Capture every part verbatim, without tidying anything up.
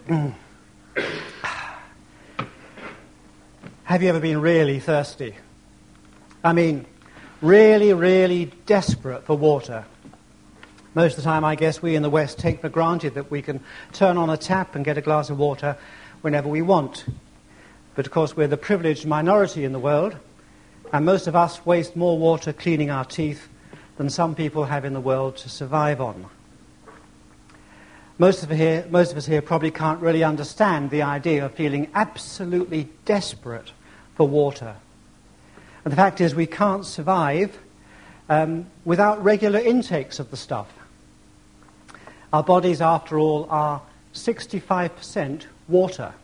Have you ever been really thirsty? I mean, really, really desperate for water? Most of the time, I guess, we in the West take for granted that we can turn on a tap and get a glass of water whenever we want. But, of course, we're the privileged minority in the world, and most of us waste more water cleaning our teeth than some people have in the world to survive on. Most of, here, most of us here probably can't really understand the idea of feeling absolutely desperate for water. And the fact is we can't survive um, without regular intakes of the stuff. Our bodies, after all, are sixty-five percent water.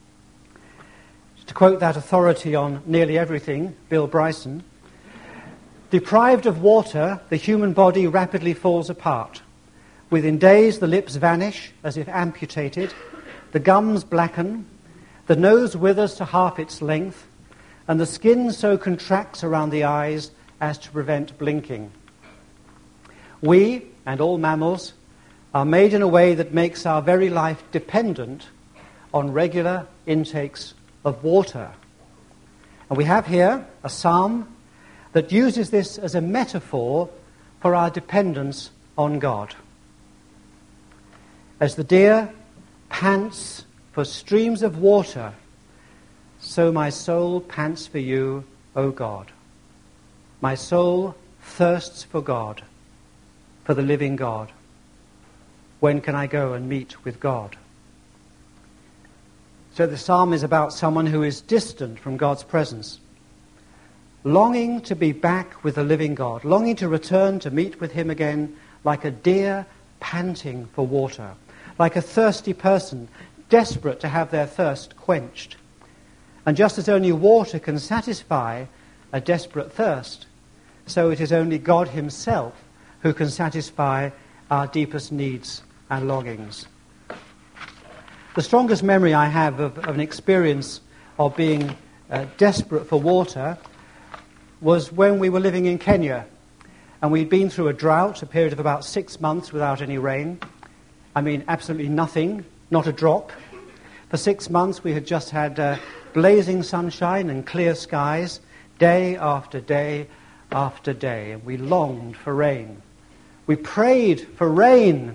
To quote that authority on nearly everything, Bill Bryson, deprived of water, the human body rapidly falls apart. Within days, the lips vanish as if amputated, the gums blacken, the nose withers to half its length, and the skin so contracts around the eyes as to prevent blinking. We, and all mammals, are made in a way that makes our very life dependent on regular intakes of water. And we have here a psalm that uses this as a metaphor for our dependence on God. As the deer pants for streams of water, so my soul pants for you, O God. My soul thirsts for God, for the living God. When can I go and meet with God? So the psalm is about someone who is distant from God's presence, longing to be back with the living God, longing to return to meet with him again, like a deer panting for water, like a thirsty person desperate to have their thirst quenched. And just as only water can satisfy a desperate thirst, so it is only God himself who can satisfy our deepest needs and longings. The strongest memory I have of, of an experience of being uh, desperate for water was when we were living in Kenya, and we'd been through a drought, a period of about six months without any rain. I mean, absolutely nothing, not a drop. For six months we had just had uh, blazing sunshine and clear skies, day after day after day, and we longed for rain. We prayed for rain.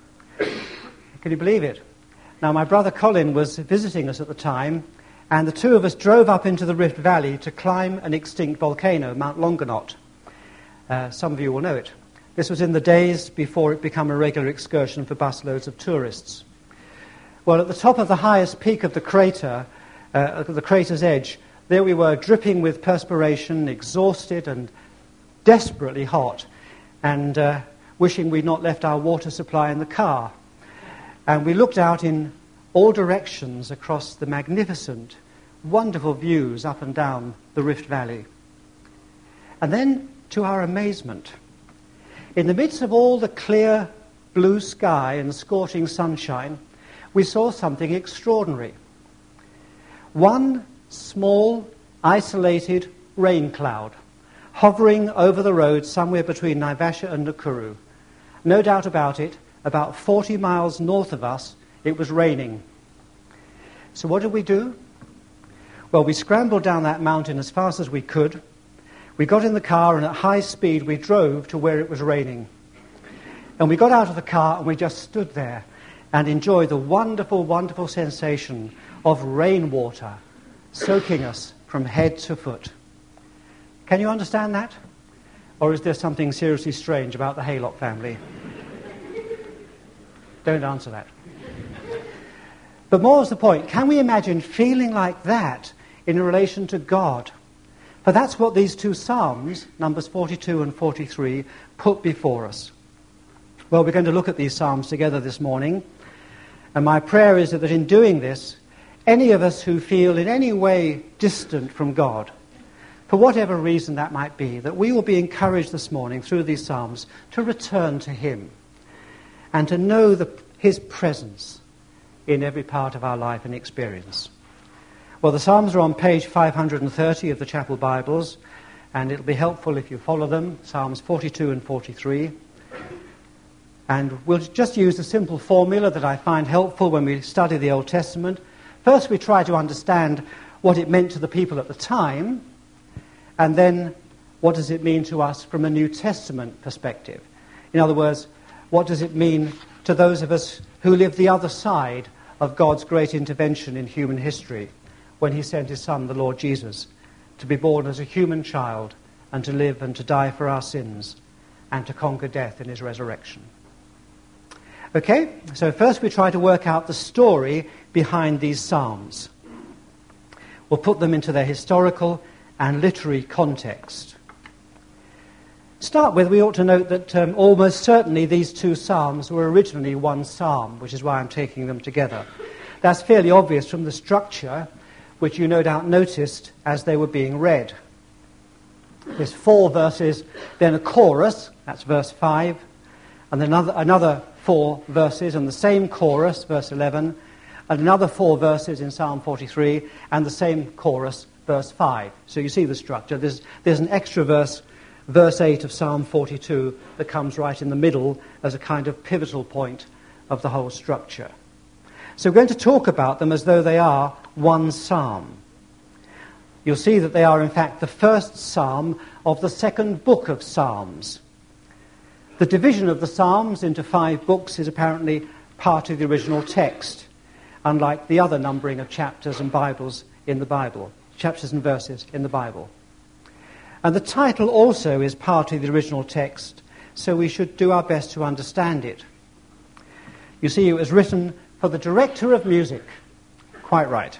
Can you believe it? Now, my brother Colin was visiting us at the time, and the two of us drove up into the Rift Valley to climb an extinct volcano, Mount Longonot. Uh, some of you will know it. This was in the days before it became a regular excursion for busloads of tourists. Well, at the top of the highest peak of the crater, uh, at the crater's edge, there we were, dripping with perspiration, exhausted and desperately hot, and uh, wishing we'd not left our water supply in the car. And we looked out in all directions across the magnificent, wonderful views up and down the Rift Valley. And then, to our amazement, in the midst of all the clear blue sky and scorching sunshine, we saw something extraordinary. One small, isolated rain cloud hovering over the road somewhere between Naivasha and Nakuru. No doubt about it, about forty miles north of us, it was raining. So what did we do? Well, we scrambled down that mountain as fast as we could. We got in the car and at high speed we drove to where it was raining. And we got out of the car and we just stood there and enjoyed the wonderful, wonderful sensation of rainwater soaking us from head to foot. Can you understand that? Or is there something seriously strange about the Haylock family? Don't answer that. But more is the point, can we imagine feeling like that in relation to God? For that's what these two psalms, Numbers forty-two and forty-three, put before us. Well, we're going to look at these psalms together this morning, and my prayer is that in doing this, any of us who feel in any way distant from God, for whatever reason that might be, that we will be encouraged this morning through these psalms to return to him and to know the, his presence in every part of our life and experience. Well, the Psalms are on page five hundred thirty of the Chapel Bibles, and it'll be helpful if you follow them, Psalms forty-two and forty-three. And we'll just use a simple formula that I find helpful when we study the Old Testament. First, we try to understand what it meant to the people at the time, and then what does it mean to us from a New Testament perspective? In other words, what does it mean to those of us who live the other side of God's great intervention in human history when he sent his Son, the Lord Jesus, to be born as a human child and to live and to die for our sins and to conquer death in his resurrection? Okay, so first we try to work out the story behind these psalms. We'll put them into their historical and literary context. Start with, we ought to note that um, almost certainly these two psalms were originally one psalm, which is why I'm taking them together. That's fairly obvious from the structure, which you no doubt noticed as they were being read. There's four verses, then a chorus, that's verse five, and another, another four verses, and the same chorus, verse eleven, and another four verses in Psalm forty-three, and the same chorus, verse five. So you see the structure. There's, there's an extra verse, verse eight of Psalm forty-two, that comes right in the middle as a kind of pivotal point of the whole structure. So we're going to talk about them as though they are one psalm. You'll see that they are, in fact, the first psalm of the second book of Psalms. The division of the Psalms into five books is apparently part of the original text, unlike the other numbering of chapters and Bibles in the Bible, chapters and verses in the Bible. And the title also is part of the original text, so we should do our best to understand it. You see, it was written for the director of music. Quite right.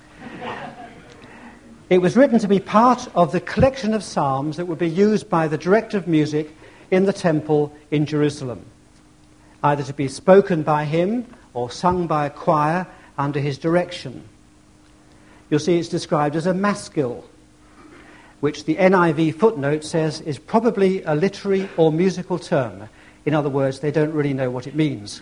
It was written to be part of the collection of psalms that would be used by the director of music in the temple in Jerusalem, either to be spoken by him or sung by a choir under his direction. You'll see it's described as a maskil, which the N I V footnote says is probably a literary or musical term. In other words, they don't really know what it means.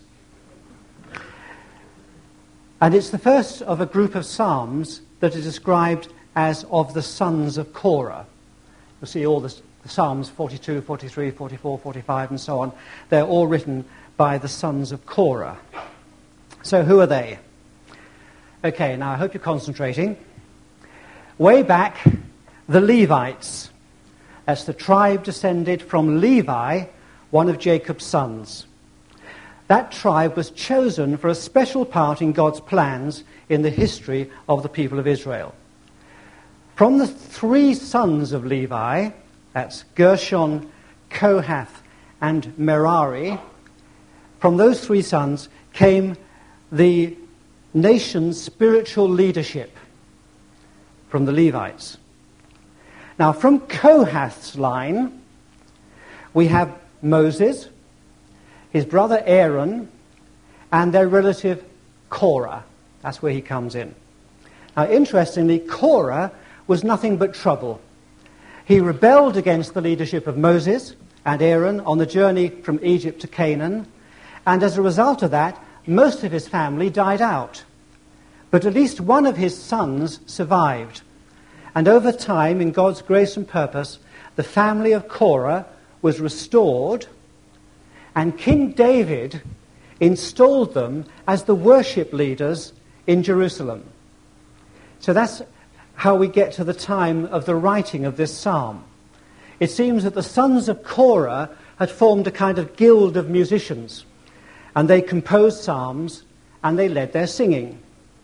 And it's the first of a group of psalms that is described as of the sons of Korah. You'll see all the, the psalms, forty-two, forty-three, forty-four, forty-five, and so on. They're all written by the sons of Korah. So who are they? Okay, now I hope you're concentrating. Way back, the Levites. That's the tribe descended from Levi, one of Jacob's sons. That tribe was chosen for a special part in God's plans in the history of the people of Israel. From the three sons of Levi, that's Gershon, Kohath, and Merari, from those three sons came the nation's spiritual leadership from the Levites. Now, from Kohath's line, we have Moses, his brother Aaron, and their relative Korah. That's where he comes in. Now, interestingly, Korah was nothing but trouble. He rebelled against the leadership of Moses and Aaron on the journey from Egypt to Canaan, and as a result of that, most of his family died out. But at least one of his sons survived. And over time, in God's grace and purpose, the family of Korah was restored, and King David installed them as the worship leaders in Jerusalem. So that's how we get to the time of the writing of this psalm. It seems that the sons of Korah had formed a kind of guild of musicians, and they composed psalms and they led their singing.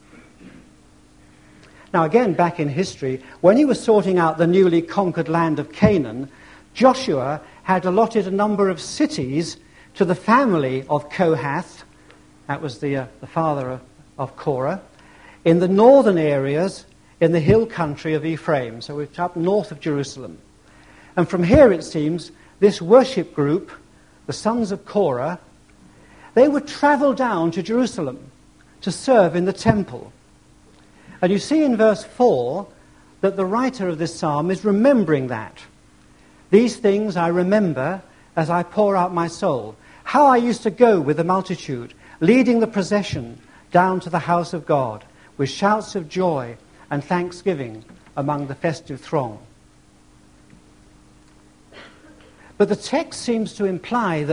Now again, back in history, when he was sorting out the newly conquered land of Canaan, Joshua had allotted a number of cities to the family of Kohath, that was the, uh, the father of, of Korah, in the northern areas in the hill country of Ephraim, so it's up north of Jerusalem. And from here, it seems, this worship group, the sons of Korah, they would travel down to Jerusalem to serve in the temple. And you see in verse four that the writer of this psalm is remembering that. These things I remember as I pour out my soul. How I used to go with the multitude, leading the procession down to the house of God, with shouts of joy and thanksgiving among the festive throng. But the text seems to imply that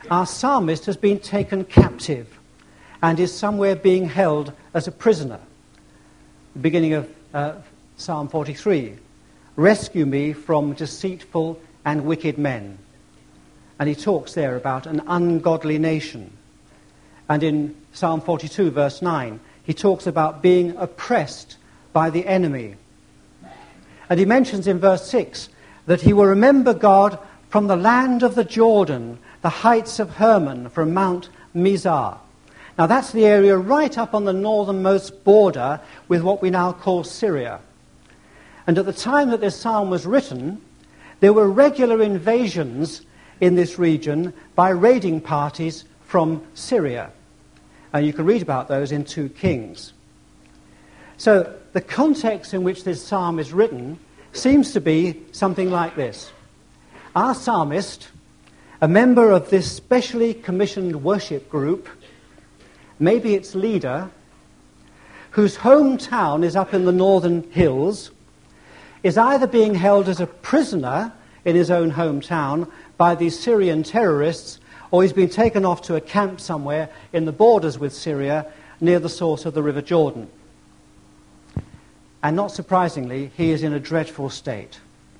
Our psalmist has been taken captive and is somewhere being held as a prisoner. The beginning of uh, Psalm forty-three. Rescue me from deceitful and wicked men. And he talks there about an ungodly nation. And in Psalm forty-two, verse nine, he talks about being oppressed by the enemy. And he mentions in verse six that he will remember God from the land of the Jordan, the heights of Hermon, from Mount Mizar. Now that's the area right up on the northernmost border with what we now call Syria. And at the time that this psalm was written, there were regular invasions in this region by raiding parties from Syria. And you can read about those in two Kings. So the context in which this psalm is written seems to be something like this. Our psalmist, a member of this specially commissioned worship group, maybe its leader, whose hometown is up in the northern hills, is either being held as a prisoner in his own hometown by these Syrian terrorists, or he's been taken off to a camp somewhere in the borders with Syria near the source of the River Jordan. And not surprisingly, he is in a dreadful state.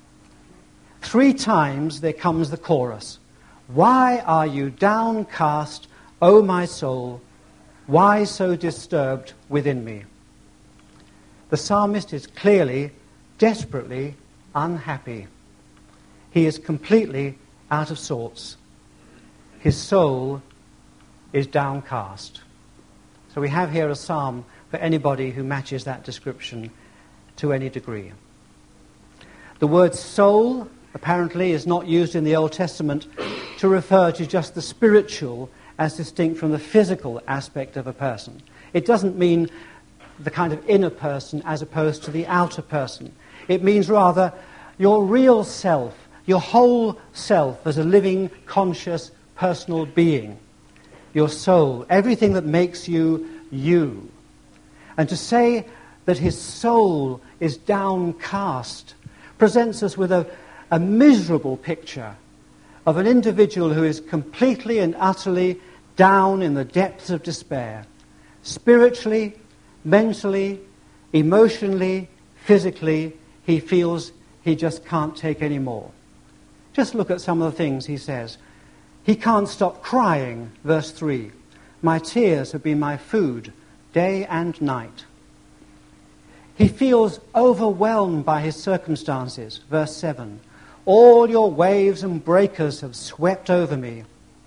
Three times there comes the chorus. Why are you downcast, O my soul? Why so disturbed within me? The psalmist is clearly, desperately unhappy. He is completely out of sorts. His soul is downcast. So we have here a psalm for anybody who matches that description to any degree. The word soul apparently is not used in the Old Testament to refer to just the spiritual as distinct from the physical aspect of a person. It doesn't mean the kind of inner person as opposed to the outer person. It means rather your real self, your whole self as a living, conscious, personal being. Your soul, everything that makes you you. And to say that his soul is downcast presents us with a, a miserable picture of an individual who is completely and utterly down in the depths of despair, spiritually, mentally, emotionally, physically. He feels he just can't take any more. Just look at some of the things he says. He can't stop crying, verse three. My tears have been my food day and night. He feels overwhelmed by his circumstances, verse seven. All your waves and breakers have swept over me.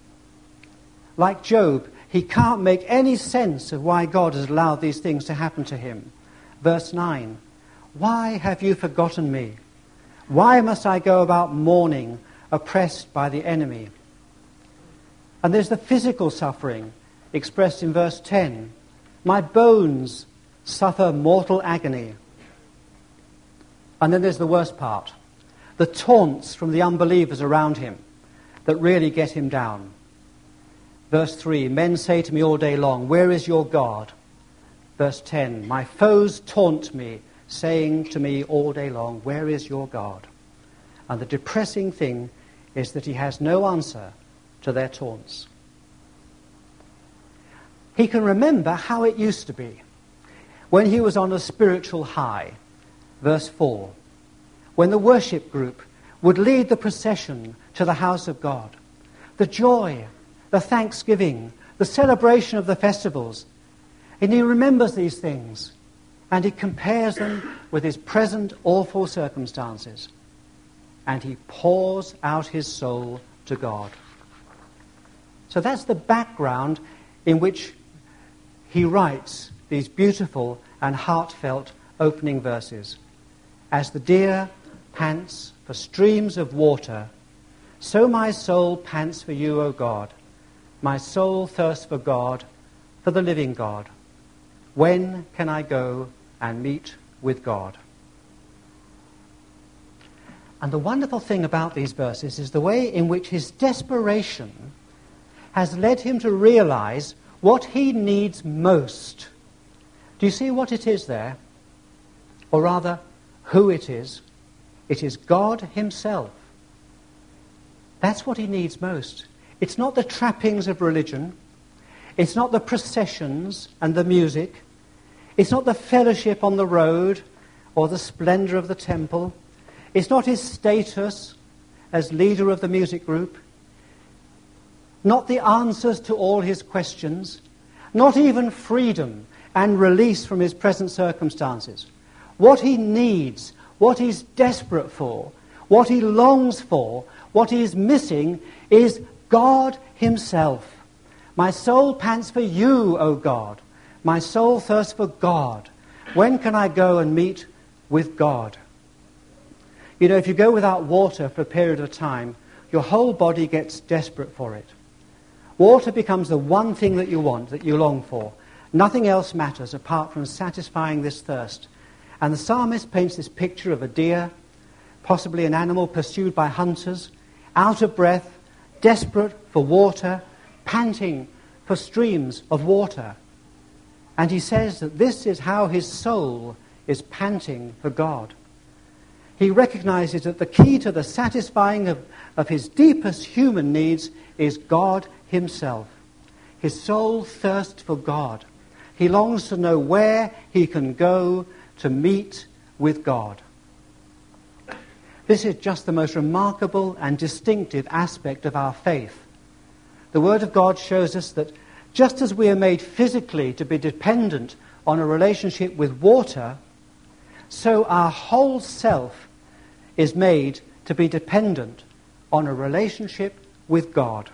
Like Job, he can't make any sense of why God has allowed these things to happen to him. Verse nine. Why have you forgotten me? Why must I go about mourning, oppressed by the enemy? And there's the physical suffering expressed in verse ten. My bones suffer mortal agony. And then there's the worst part. The taunts from the unbelievers around him that really get him down. Verse three, men say to me all day long, where is your God? Verse ten, my foes taunt me, saying to me all day long, where is your God? And the depressing thing is that he has no answer to their taunts. He can remember how it used to be when he was on a spiritual high. Verse four, when the worship group would lead the procession to the house of God. The joy, the thanksgiving, the celebration of the festivals. And he remembers these things and he compares them with his present awful circumstances. And he pours out his soul to God. So that's the background in which he writes these beautiful and heartfelt opening verses. As the deer pants for streams of water, so my soul pants for you, O God. My soul thirsts for God, for the living God. When can I go and meet with God? And the wonderful thing about these verses is the way in which his desperation has led him to realize what he needs most. Do you see what it is there? Or rather, who it is? It is God himself. That's what he needs most. It's not the trappings of religion. It's not the processions and the music. It's not the fellowship on the road or the splendor of the temple. It's not his status as leader of the music group. Not the answers to all his questions. Not even freedom and release from his present circumstances. What he needs, what he's desperate for, what he longs for, what he is missing is God himself. My soul pants for you, O God. My soul thirsts for God. When can I go and meet with God? You know, if you go without water for a period of time, your whole body gets desperate for it. Water becomes the one thing that you want, that you long for. Nothing else matters apart from satisfying this thirst. And the psalmist paints this picture of a deer, possibly an animal pursued by hunters, out of breath, desperate for water, panting for streams of water. And he says that this is how his soul is panting for God. He recognizes that the key to the satisfying of, of his deepest human needs is God himself. His soul thirsts for God. He longs to know where he can go to meet with God. This is just the most remarkable and distinctive aspect of our faith. The Word of God shows us that just as we are made physically to be dependent on a relationship with water, so our whole self is made to be dependent on a relationship with God.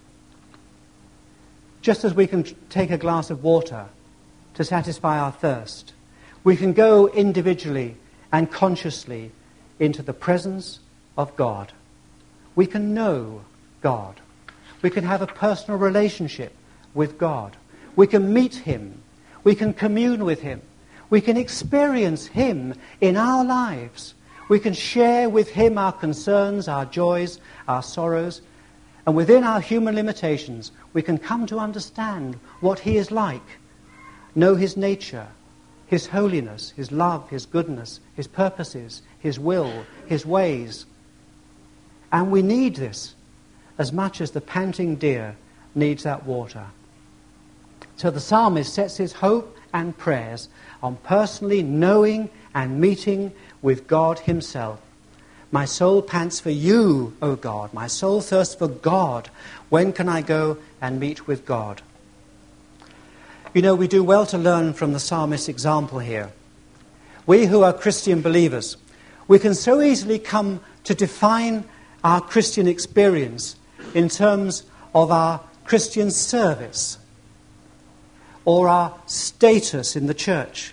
Just as we can take a glass of water to satisfy our thirst, we can go individually and consciously into the presence of God. We can know God. We can have a personal relationship with God. We can meet him. We can commune with him. We can experience him in our lives. We can share with him our concerns, our joys, our sorrows. And within our human limitations, we can come to understand what he is like, know his nature, his holiness, his love, his goodness, his purposes, his will, his ways. And we need this as much as the panting deer needs that water. So the psalmist sets his hope and prayers on personally knowing and meeting with God himself. My soul pants for you, O God. My soul thirsts for God. When can I go and meet with God? You know, we do well to learn from the psalmist's example here. We who are Christian believers, we can so easily come to define our Christian experience in terms of our Christian service or our status in the church.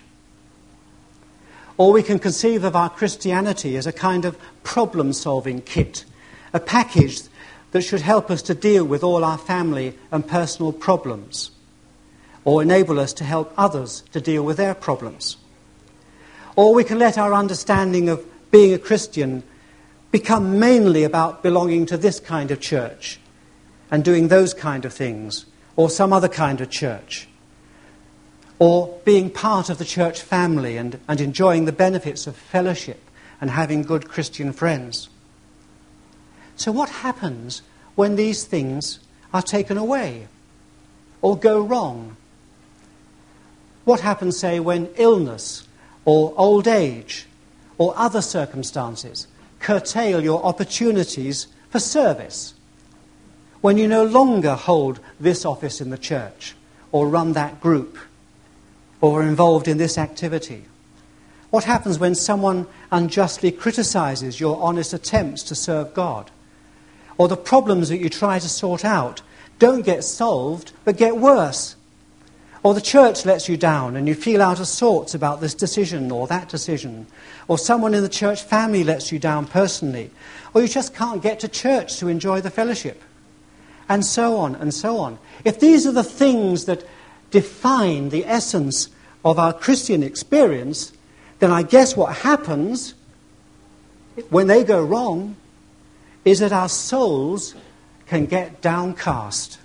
Or we can conceive of our Christianity as a kind of problem-solving kit, a package that should help us to deal with all our family and personal problems, or enable us to help others to deal with their problems. Or we can let our understanding of being a Christian become mainly about belonging to this kind of church and doing those kind of things, or some other kind of church, or being part of the church family and, and enjoying the benefits of fellowship and having good Christian friends. So what happens when these things are taken away or go wrong? What happens, say, when illness or old age or other circumstances curtail your opportunities for service? When you no longer hold this office in the church or run that group or are involved in this activity? What happens when someone unjustly criticizes your honest attempts to serve God? Or the problems that you try to sort out don't get solved but get worse? Or the church lets you down and you feel out of sorts about this decision or that decision. Or someone in the church family lets you down personally. Or you just can't get to church to enjoy the fellowship. And so on and so on. If these are the things that define the essence of our Christian experience, then I guess what happens when they go wrong is that our souls can get downcast.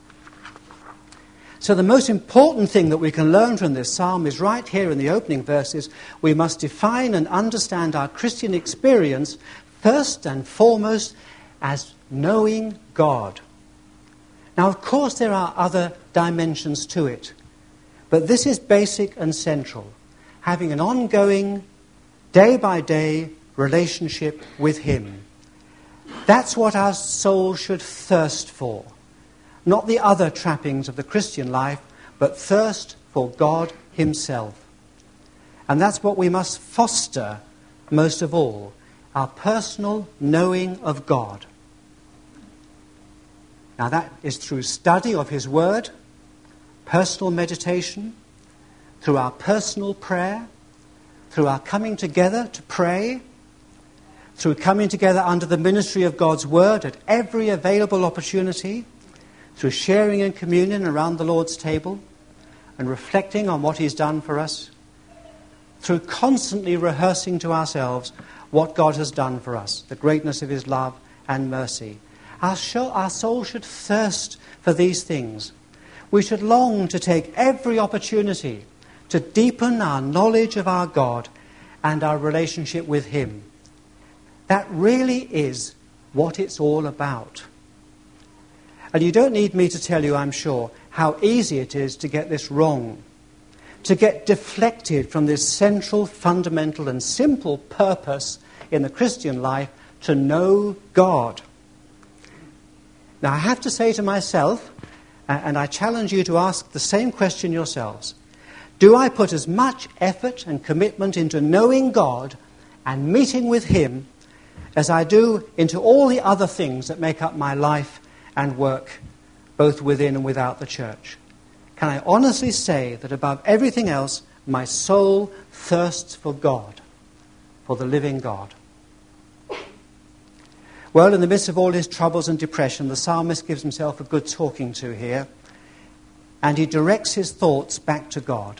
So the most important thing that we can learn from this psalm is right here in the opening verses. We must define and understand our Christian experience first and foremost as knowing God. Now, of course, there are other dimensions to it, but this is basic and central, having an ongoing, day-by-day relationship with him. That's what our soul should thirst for, not the other trappings of the Christian life, but thirst for God himself. And that's what we must foster most of all, our personal knowing of God. Now that is through study of his word, personal meditation, through our personal prayer, through our coming together to pray, through coming together under the ministry of God's word at every available opportunity, through sharing in communion around the Lord's table and reflecting on what he's done for us, through constantly rehearsing to ourselves what God has done for us, the greatness of his love and mercy. Our, show, our soul should thirst for these things. We should long to take every opportunity to deepen our knowledge of our God and our relationship with him. That really is what it's all about. And you don't need me to tell you, I'm sure, how easy it is to get this wrong, to get deflected from this central, fundamental and simple purpose in the Christian life, to know God. Now I have to say to myself, and I challenge you to ask the same question yourselves, do I put as much effort and commitment into knowing God and meeting with him as I do into all the other things that make up my life and work, both within and without the church? Can I honestly say that above everything else, my soul thirsts for God, for the living God? Well, in the midst of all his troubles and depression, the psalmist gives himself a good talking to here, and he directs his thoughts back to God.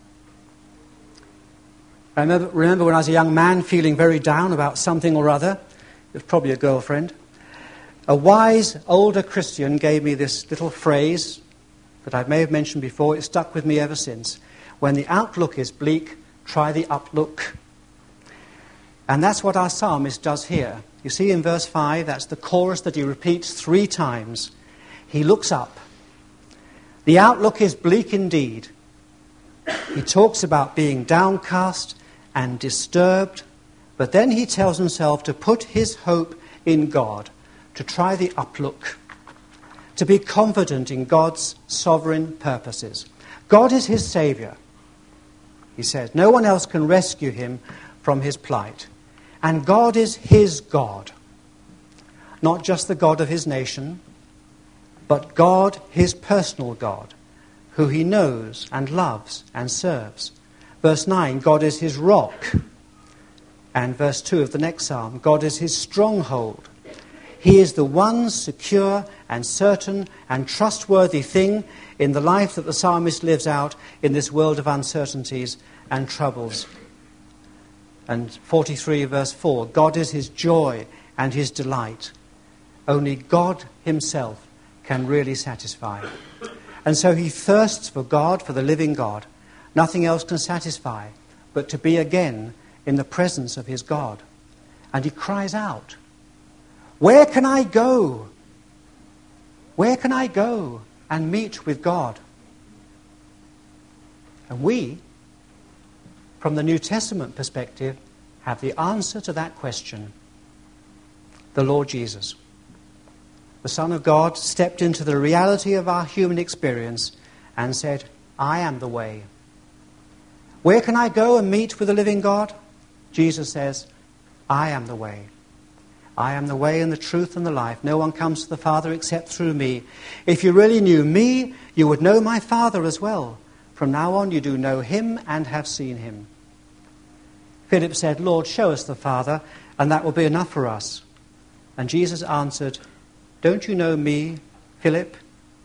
I remember, remember when I was a young man feeling very down about something or other, it was probably a girlfriend, a wise older Christian gave me this little phrase that I may have mentioned before. It stuck with me ever since. When the outlook is bleak, try the uplook. And that's what our psalmist does here. You see in verse five, that's the chorus that he repeats three times. He looks up. The outlook is bleak indeed. He talks about being downcast and disturbed, but then he tells himself to put his hope in God, to try the uplook, to be confident in God's sovereign purposes. God is his Saviour, he says. No one else can rescue him from his plight. And God is his God, not just the God of his nation, but God, his personal God, who he knows and loves and serves. Verse nine, God is his rock. And verse two of the next psalm, God is his stronghold. He is the one secure and certain and trustworthy thing in the life that the psalmist lives out in this world of uncertainties and troubles. And forty-three verse four, God is his joy and his delight. Only God himself can really satisfy. And so he thirsts for God, for the living God. Nothing else can satisfy but to be again in the presence of his God. And he cries out, where can I go? Where can I go and meet with God? And we, from the New Testament perspective, have the answer to that question. The Lord Jesus, the Son of God, stepped into the reality of our human experience and said, I am the way. Where can I go and meet with the living God? Jesus says, I am the way. I am the way and the truth and the life. No one comes to the Father except through me. If you really knew me, you would know my Father as well. From now on you do know him and have seen him. Philip said, Lord, show us the Father, and that will be enough for us. And Jesus answered, don't you know me, Philip?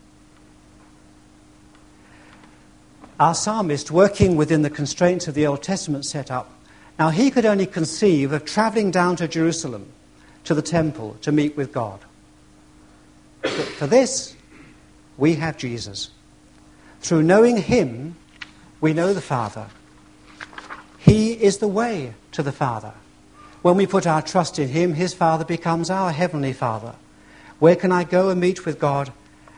Our psalmist, working within the constraints of the Old Testament setup, now he could only conceive of travelling down to Jerusalem, to the temple, to meet with God. But for this, we have Jesus. Through knowing him, we know the Father. He is the way to the Father. When we put our trust in him, his Father becomes our heavenly Father. Where can I go and meet with God?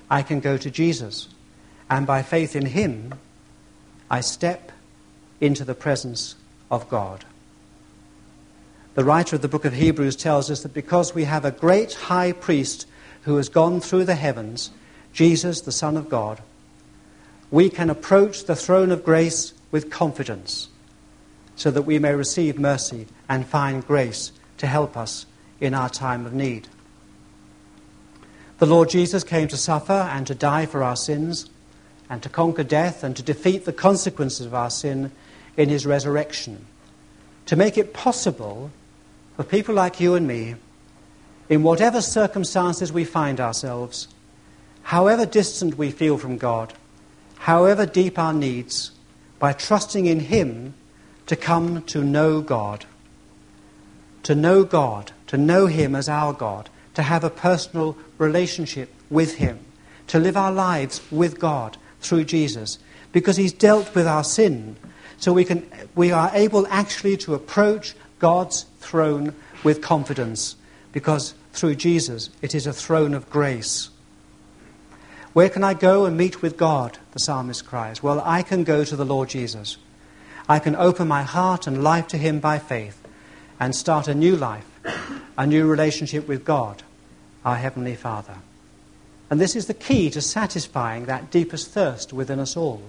I can go to Jesus, and by faith in him, I step into the presence of God. The writer of the book of Hebrews tells us that because we have a great high priest who has gone through the heavens, Jesus, the Son of God, we can approach the throne of grace with confidence so that we may receive mercy and find grace to help us in our time of need. The Lord Jesus came to suffer and to die for our sins and to conquer death and to defeat the consequences of our sin in his resurrection, to make it possible for people like you and me, in whatever circumstances we find ourselves, however distant we feel from God, however deep our needs, by trusting in him to come to know God. To know God, to know him as our God, to have a personal relationship with him, to live our lives with God through Jesus, because he's dealt with our sin. So we can, we are able actually to approach God's throne with confidence, because through Jesus it is a throne of grace. Where can I go and meet with God? The psalmist cries. Well, I can go to the Lord Jesus. I can open my heart and life to him by faith and start a new life, a new relationship with God, our Heavenly Father. And this is the key to satisfying that deepest thirst within us all.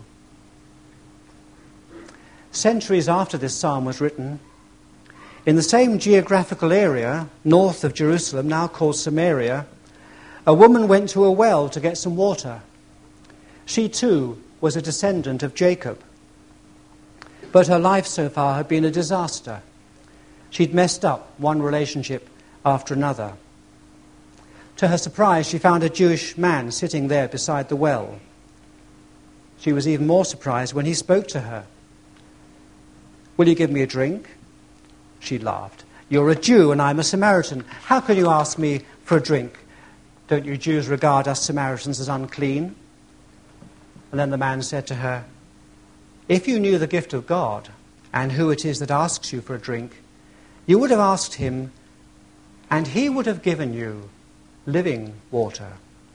Centuries after this psalm was written, in the same geographical area, north of Jerusalem, now called Samaria, a woman went to a well to get some water. She too was a descendant of Jacob. But her life so far had been a disaster. She'd messed up one relationship after another. To her surprise, she found a Jewish man sitting there beside the well. She was even more surprised when he spoke to her. "Will you give me a drink?" She laughed. "You're a Jew and I'm a Samaritan. How can you ask me for a drink? Don't you Jews regard us Samaritans as unclean?" And then the man said to her, "If you knew the gift of God and who it is that asks you for a drink, you would have asked him, and he would have given you living water."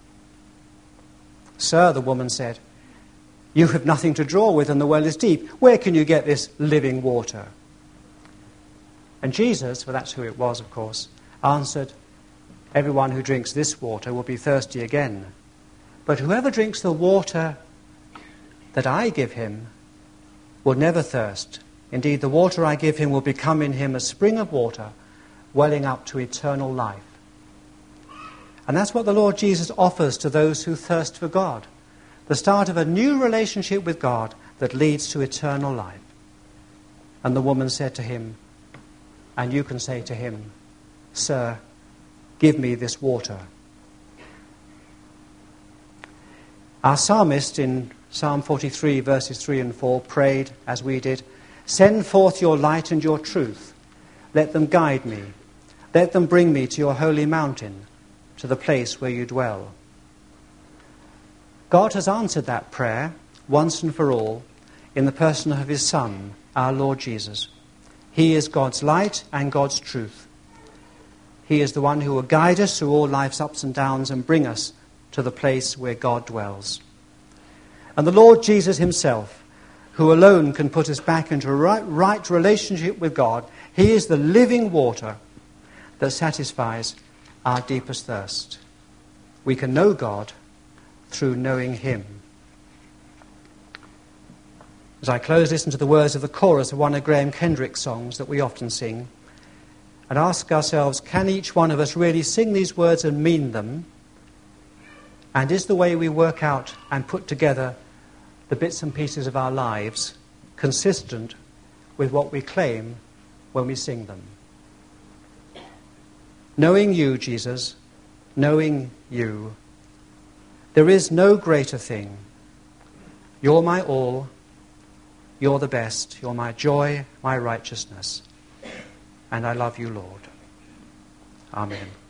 "Sir," the woman said, "you have nothing to draw with and the well is deep. Where can you get this living water?" And Jesus, for that's who it was, of course, answered, "Everyone who drinks this water will be thirsty again. But whoever drinks the water that I give him will never thirst. Indeed, the water I give him will become in him a spring of water, welling up to eternal life." And that's what the Lord Jesus offers to those who thirst for God, the start of a new relationship with God that leads to eternal life. And the woman said to him, and you can say to him, "Sir, give me this water." Our psalmist in Psalm forty-three, verses three and four, prayed, as we did, "Send forth your light and your truth. Let them guide me. Let them bring me to your holy mountain, to the place where you dwell." God has answered that prayer once and for all in the person of his Son, our Lord Jesus. He is God's light and God's truth. He is the one who will guide us through all life's ups and downs and bring us to the place where God dwells. And the Lord Jesus himself, who alone can put us back into a right, right relationship with God, he is the living water that satisfies our deepest thirst. We can know God through knowing him. As I close, listen to the words of the chorus of one of Graham Kendrick's songs that we often sing, and ask ourselves, can each one of us really sing these words and mean them? And is the way we work out and put together the bits and pieces of our lives consistent with what we claim when we sing them? Knowing you, Jesus, knowing you, there is no greater thing. You're my all, you're the best, you're my joy, my righteousness, and I love you, Lord. Amen.